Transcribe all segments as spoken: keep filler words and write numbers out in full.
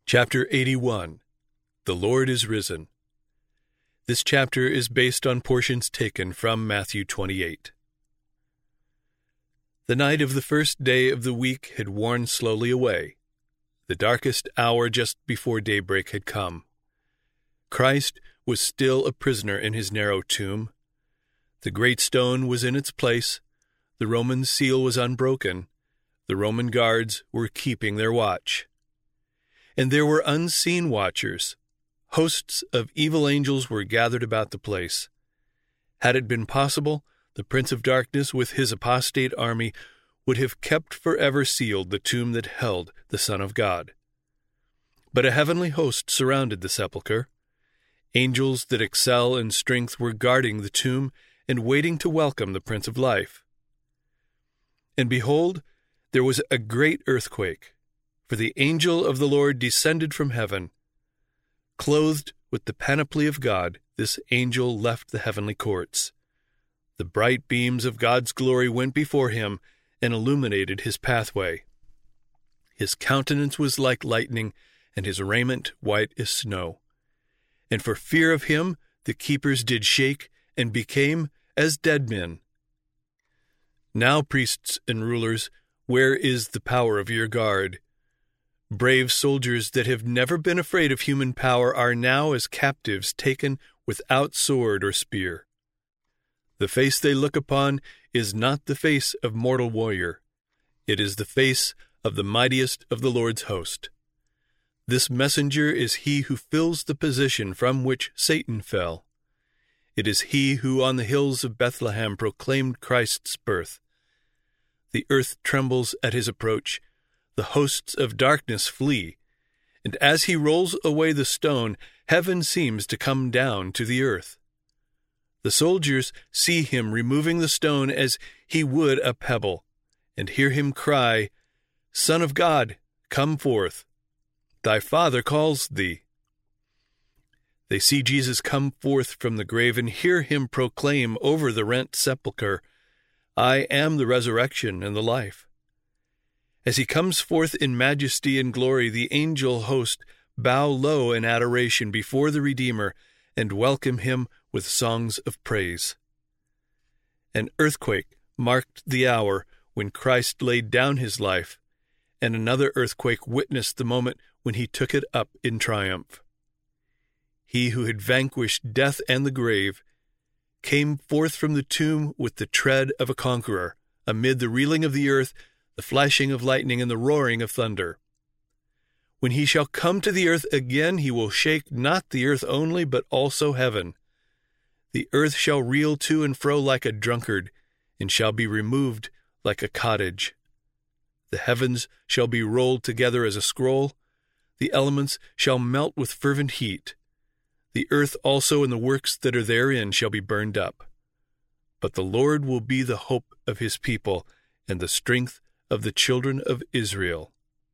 Chapter eighty-one. The Lord is Risen. This chapter is based on portions taken from Matthew twenty-eight. The night of the first day of the week had worn slowly away. The darkest hour just before daybreak had come. Christ was still a prisoner in his narrow tomb. The great stone was in its place. The Roman seal was unbroken. The Roman guards were keeping their watch. And there were unseen watchers. Hosts of evil angels were gathered about the place. Had it been possible, the Prince of Darkness with his apostate army would have kept forever sealed the tomb that held the Son of God. But a heavenly host surrounded the sepulchre. Angels that excel in strength were guarding the tomb and waiting to welcome the Prince of Life. And behold, there was a great earthquake, for the angel of the Lord descended from heaven. Clothed with the panoply of God, this angel left the heavenly courts. The bright beams of God's glory went before him and illuminated his pathway. His countenance was like lightning, and his raiment white as snow. And for fear of him the keepers did shake and became as dead men. Now, priests and rulers, where is the power of your guard? Brave soldiers that have never been afraid of human power are now as captives taken without sword or spear. The face they look upon is not the face of mortal warrior. It is the face of the mightiest of the Lord's host. This messenger is he who fills the position from which Satan fell. It is he who on the hills of Bethlehem proclaimed Christ's birth. The earth trembles at his approach. The hosts of darkness flee, and as he rolls away the stone, heaven seems to come down to the earth. The soldiers see him removing the stone as he would a pebble, and hear him cry, "Son of God, come forth. Thy Father calls thee." They see Jesus come forth from the grave and hear him proclaim over the rent sepulchre, "I am the resurrection and the life." As he comes forth in majesty and glory, the angel host bow low in adoration before the Redeemer and welcome him with songs of praise. An earthquake marked the hour when Christ laid down his life, and another earthquake witnessed the moment when he took it up in triumph. He who had vanquished death and the grave came forth from the tomb with the tread of a conqueror, amid the reeling of the earth, the flashing of lightning, and the roaring of thunder. When he shall come to the earth again, he will shake not the earth only, but also heaven. The earth shall reel to and fro like a drunkard, and shall be removed like a cottage. The heavens shall be rolled together as a scroll. The elements shall melt with fervent heat. The earth also and the works that are therein shall be burned up. But the Lord will be the hope of his people, and the strength of the children of Israel.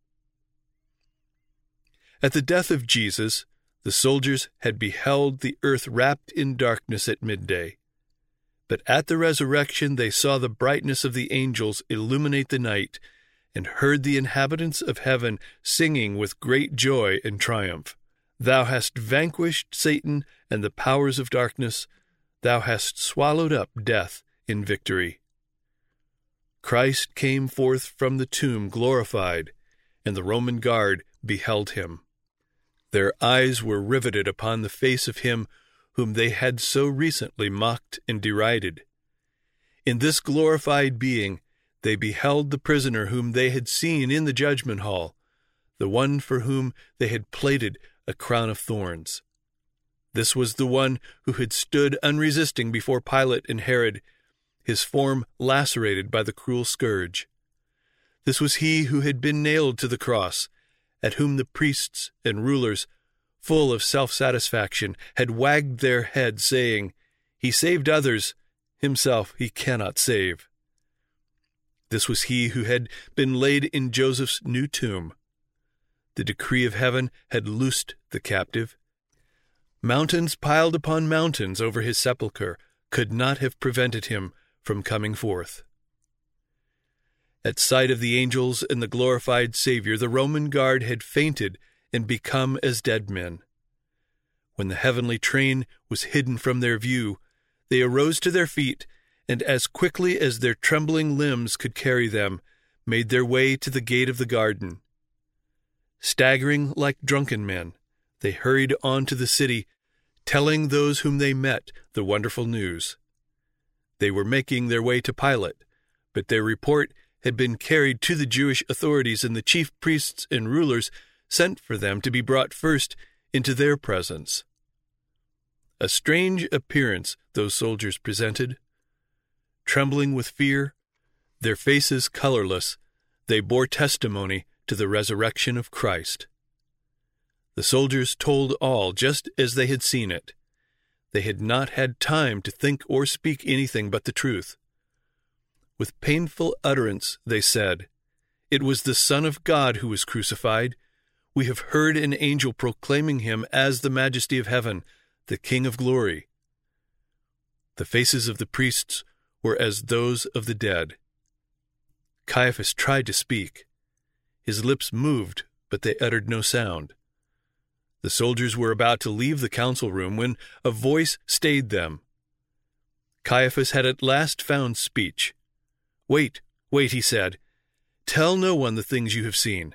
At the death of Jesus, the soldiers had beheld the earth wrapped in darkness at midday. But at the resurrection they saw the brightness of the angels illuminate the night, and heard the inhabitants of heaven singing with great joy and triumph. Thou hast vanquished Satan and the powers of darkness. Thou hast swallowed up death in victory. Christ came forth from the tomb glorified, and the Roman guard beheld him. Their eyes were riveted upon the face of him whom they had so recently mocked and derided. In this glorified being, they beheld the prisoner whom they had seen in the judgment hall, the one for whom they had plaited a crown of thorns. This was the one who had stood unresisting before Pilate and Herod, his form lacerated by the cruel scourge. This was he who had been nailed to the cross, at whom the priests and rulers, full of self-satisfaction, had wagged their heads, saying, "He saved others, himself he cannot save." This was he who had been laid in Joseph's new tomb. The decree of heaven had loosed the captive. Mountains piled upon mountains over his sepulchre could not have prevented him from coming forth. At sight of the angels and the glorified Savior, the Roman guard had fainted and become as dead men. When the heavenly train was hidden from their view, they arose to their feet, and as quickly as their trembling limbs could carry them, made their way to the gate of the garden. Staggering like drunken men, they hurried on to the city, telling those whom they met the wonderful news. They were making their way to Pilate, but their report had been carried to the Jewish authorities, and the chief priests and rulers sent for them to be brought first into their presence. A strange appearance those soldiers presented. Trembling with fear, their faces colorless, they bore testimony to the resurrection of Christ. The soldiers told all just as they had seen it. They had not had time to think or speak anything but the truth. With painful utterance they said, "It was the Son of God who was crucified. We have heard an angel proclaiming him as the Majesty of heaven, the King of glory." The faces of the priests were as those of the dead. Caiaphas tried to speak. His lips moved, but they uttered no sound. The soldiers were about to leave the council room when a voice stayed them. Caiaphas had at last found speech. "Wait, wait," he said. "Tell no one the things you have seen."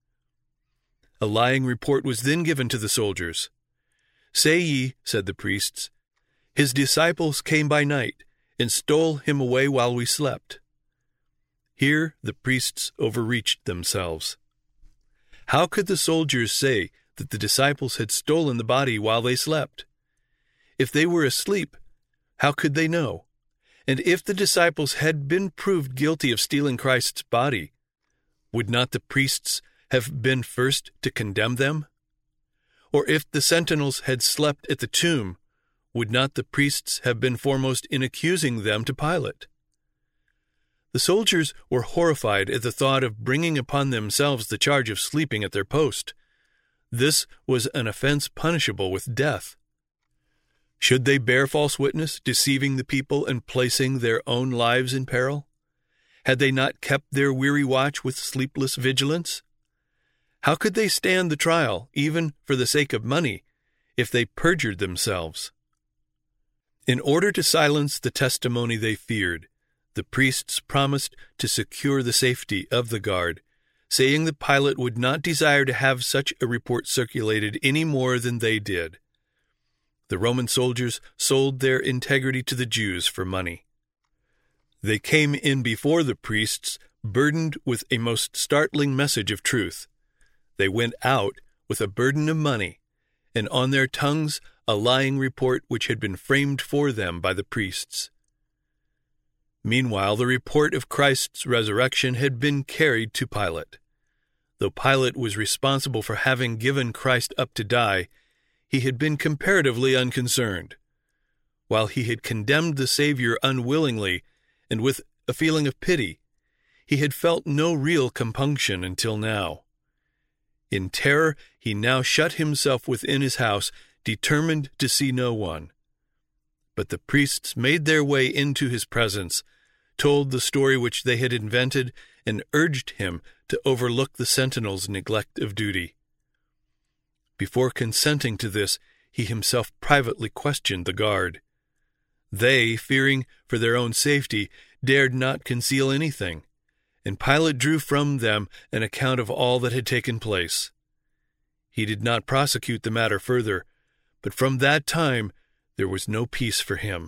A lying report was then given to the soldiers. "Say ye," said the priests, "his disciples came by night and stole him away while we slept." Here the priests overreached themselves. How could the soldiers say that the disciples had stolen the body while they slept? If they were asleep, how could they know? And if the disciples had been proved guilty of stealing Christ's body, would not the priests have been first to condemn them? Or if the sentinels had slept at the tomb, would not the priests have been foremost in accusing them to Pilate? The soldiers were horrified at the thought of bringing upon themselves the charge of sleeping at their post. This was an offense punishable with death. Should they bear false witness, deceiving the people and placing their own lives in peril? Had they not kept their weary watch with sleepless vigilance? How could they stand the trial, even for the sake of money, if they perjured themselves? In order to silence the testimony they feared, the priests promised to secure the safety of the guard, saying that Pilate would not desire to have such a report circulated any more than they did. The Roman soldiers sold their integrity to the Jews for money. They came in before the priests, burdened with a most startling message of truth. They went out with a burden of money, and on their tongues a lying report which had been framed for them by the priests. Meanwhile, the report of Christ's resurrection had been carried to Pilate. Though Pilate was responsible for having given Christ up to die, he had been comparatively unconcerned. While he had condemned the Savior unwillingly and with a feeling of pity, he had felt no real compunction until now. In terror, he now shut himself within his house, determined to see no one. But the priests made their way into his presence, told the story which they had invented, and urged him to overlook the sentinels' neglect of duty. Before consenting to this, he himself privately questioned the guard. They, fearing for their own safety, dared not conceal anything, and Pilate drew from them an account of all that had taken place. He did not prosecute the matter further, but from that time there was no peace for him.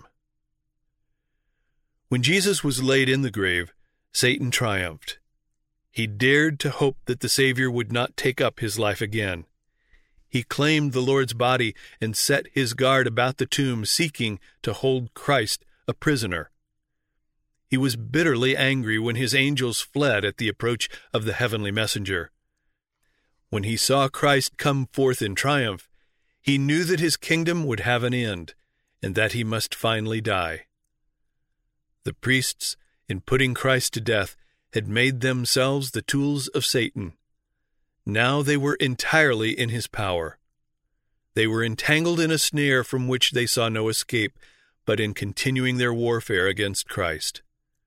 When Jesus was laid in the grave, Satan triumphed. He dared to hope that the Savior would not take up his life again. He claimed the Lord's body and set his guard about the tomb, seeking to hold Christ a prisoner. He was bitterly angry when his angels fled at the approach of the heavenly messenger. When he saw Christ come forth in triumph, he knew that his kingdom would have an end, and that he must finally die. The priests, in putting Christ to death, had made themselves the tools of Satan. Now they were entirely in his power. They were entangled in a snare from which they saw no escape, but in continuing their warfare against Christ.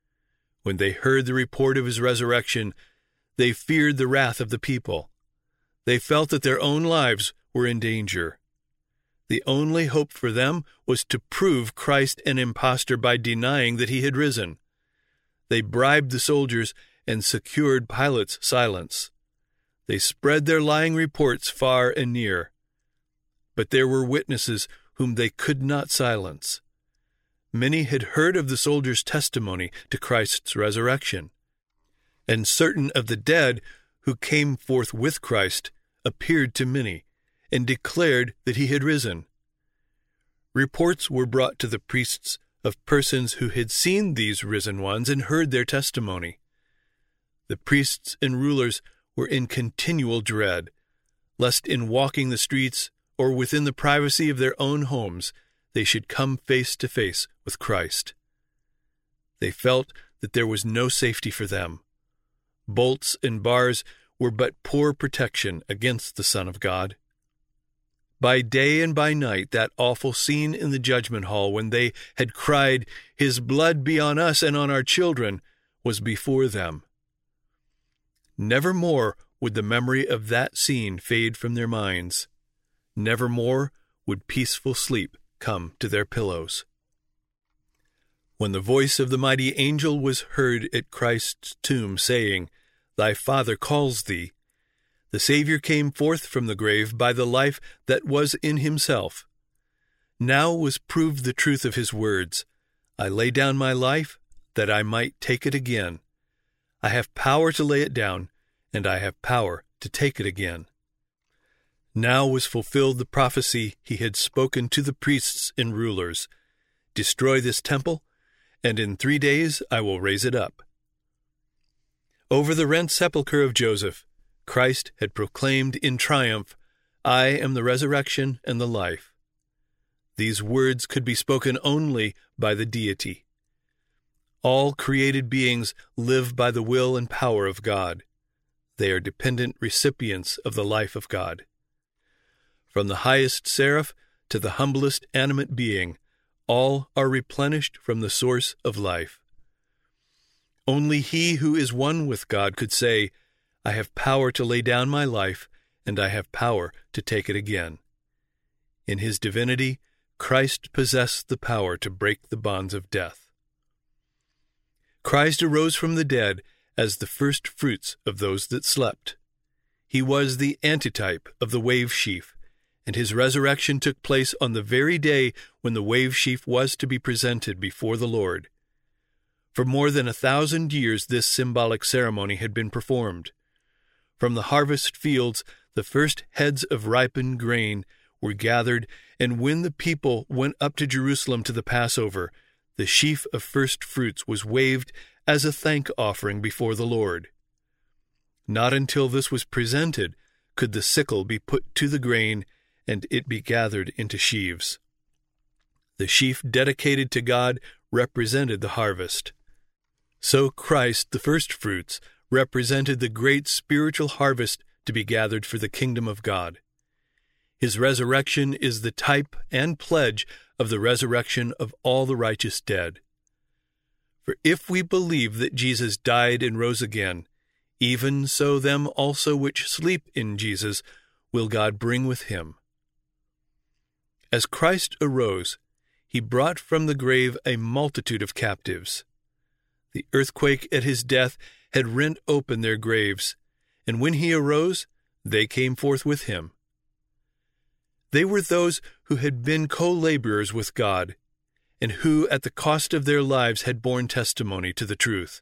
When they heard the report of his resurrection, they feared the wrath of the people. They felt that their own lives were in danger. The only hope for them was to prove Christ an impostor by denying that he had risen. They bribed the soldiers and secured Pilate's silence. They spread their lying reports far and near. But there were witnesses whom they could not silence. Many had heard of the soldiers' testimony to Christ's resurrection, and certain of the dead who came forth with Christ appeared to many, and declared that he had risen. Reports were brought to the priests of persons who had seen these risen ones and heard their testimony. The priests and rulers were in continual dread, lest in walking the streets or within the privacy of their own homes they should come face to face with Christ. They felt that there was no safety for them. Bolts and bars were but poor protection against the Son of God. By day and by night, that awful scene in the judgment hall when they had cried, "His blood be on us and on our children," was before them. Never more would the memory of that scene fade from their minds. Never more would peaceful sleep come to their pillows. When the voice of the mighty angel was heard at Christ's tomb, saying, "Thy Father calls thee," the Savior came forth from the grave by the life that was in himself. Now was proved the truth of his words, "I lay down my life, that I might take it again. I have power to lay it down, and I have power to take it again." Now was fulfilled the prophecy he had spoken to the priests and rulers, "Destroy this temple, and in three days I will raise it up." Over the rent sepulchre of Joseph, Christ had proclaimed in triumph, "I am the resurrection and the life." These words could be spoken only by the deity. All created beings live by the will and power of God. They are dependent recipients of the life of God. From the highest seraph to the humblest animate being, all are replenished from the source of life. Only he who is one with God could say, "I have power to lay down my life, and I have power to take it again." In his divinity, Christ possessed the power to break the bonds of death. Christ arose from the dead as the first fruits of those that slept. He was the antitype of the wave sheaf, and his resurrection took place on the very day when the wave sheaf was to be presented before the Lord. For more than a thousand years this symbolic ceremony had been performed. From the harvest fields, the first heads of ripened grain were gathered, and when the people went up to Jerusalem to the Passover, the sheaf of first fruits was waved as a thank offering before the Lord. Not until this was presented could the sickle be put to the grain and it be gathered into sheaves. The sheaf dedicated to God represented the harvest. So Christ, the first fruits, represented the great spiritual harvest to be gathered for the kingdom of God. His resurrection is the type and pledge of the resurrection of all the righteous dead. For if we believe that Jesus died and rose again, even so them also which sleep in Jesus will God bring with him. As Christ arose, he brought from the grave a multitude of captives. The earthquake at his death had rent open their graves, and when he arose, they came forth with him. They were those who had been co-laborers with God, and who at the cost of their lives had borne testimony to the truth.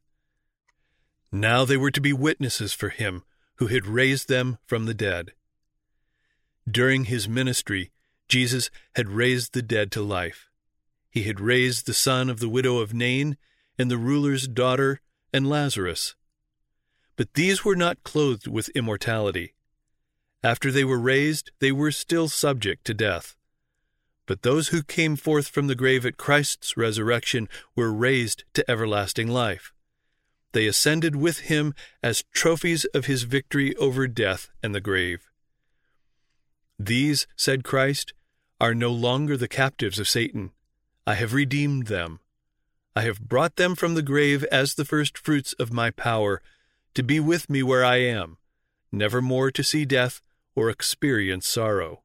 Now they were to be witnesses for him who had raised them from the dead. During his ministry, Jesus had raised the dead to life. He had raised the son of the widow of Nain and the ruler's daughter and Lazarus. But these were not clothed with immortality. After they were raised, they were still subject to death. But those who came forth from the grave at Christ's resurrection were raised to everlasting life. They ascended with him as trophies of his victory over death and the grave. "These," said Christ, "are no longer the captives of Satan. I have redeemed them. I have brought them from the grave as the first fruits of my power, to be with me where I am, never more to see death or experience sorrow.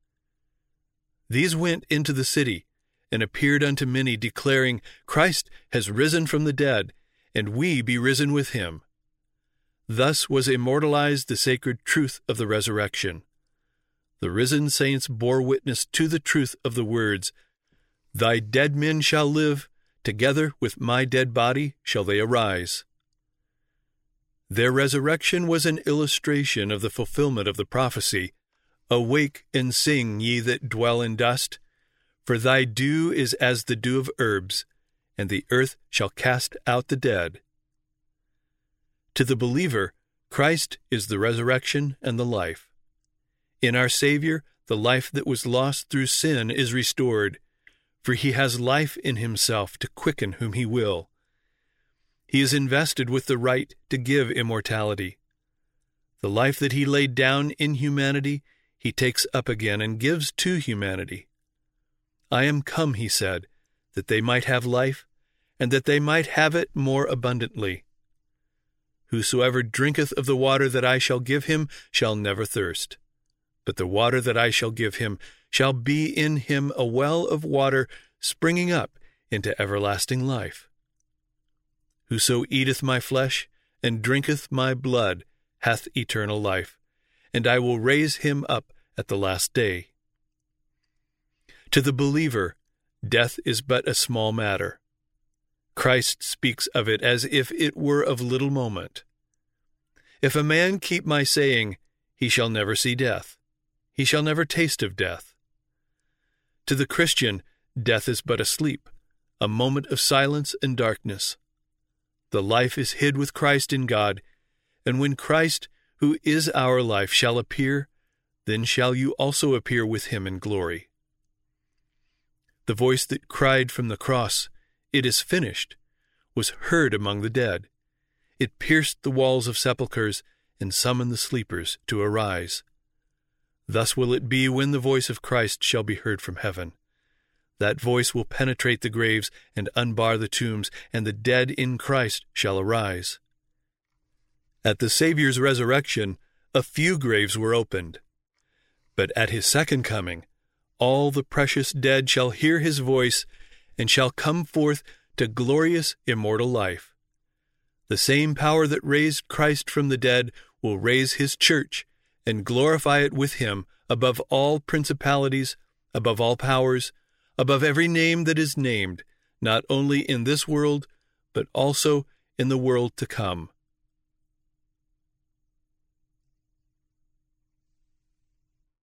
These went into the city, and appeared unto many, declaring, Christ has risen from the dead, and we be risen with him. Thus was immortalized the sacred truth of the resurrection. The risen saints bore witness to the truth of the words, Thy dead men shall live, together with my dead body shall they arise. Their resurrection was an illustration of the fulfillment of the prophecy, Awake and sing, ye that dwell in dust, for thy dew is as the dew of herbs, and the earth shall cast out the dead. To the believer, Christ is the resurrection and the life. In our Savior, the life that was lost through sin is restored, for he has life in himself to quicken whom he will. He is invested with the right to give immortality. The life that he laid down in humanity, he takes up again and gives to humanity. I am come, he said, that they might have life, and that they might have it more abundantly. Whosoever drinketh of the water that I shall give him shall never thirst. But the water that I shall give him shall be in him a well of water springing up into everlasting life. Whoso eateth my flesh and drinketh my blood hath eternal life, and I will raise him up at the last day. To the believer, death is but a small matter. Christ speaks of it as if it were of little moment. If a man keep my saying, he shall never see death. He shall never taste of death. To the Christian, death is but a sleep, a moment of silence and darkness. The life is hid with Christ in God, and when Christ, who is our life, shall appear, then shall you also appear with him in glory. The voice that cried from the cross, It is finished, was heard among the dead. It pierced the walls of sepulchres and summoned the sleepers to arise. Thus will it be when the voice of Christ shall be heard from heaven. That voice will penetrate the graves and unbar the tombs, and the dead in Christ shall arise. At the Savior's resurrection, a few graves were opened. But at his second coming, all the precious dead shall hear his voice, and shall come forth to glorious immortal life. The same power that raised Christ from the dead will raise his church, and glorify it with him above all principalities, above all powers, above every name that is named, not only in this world, but also in the world to come.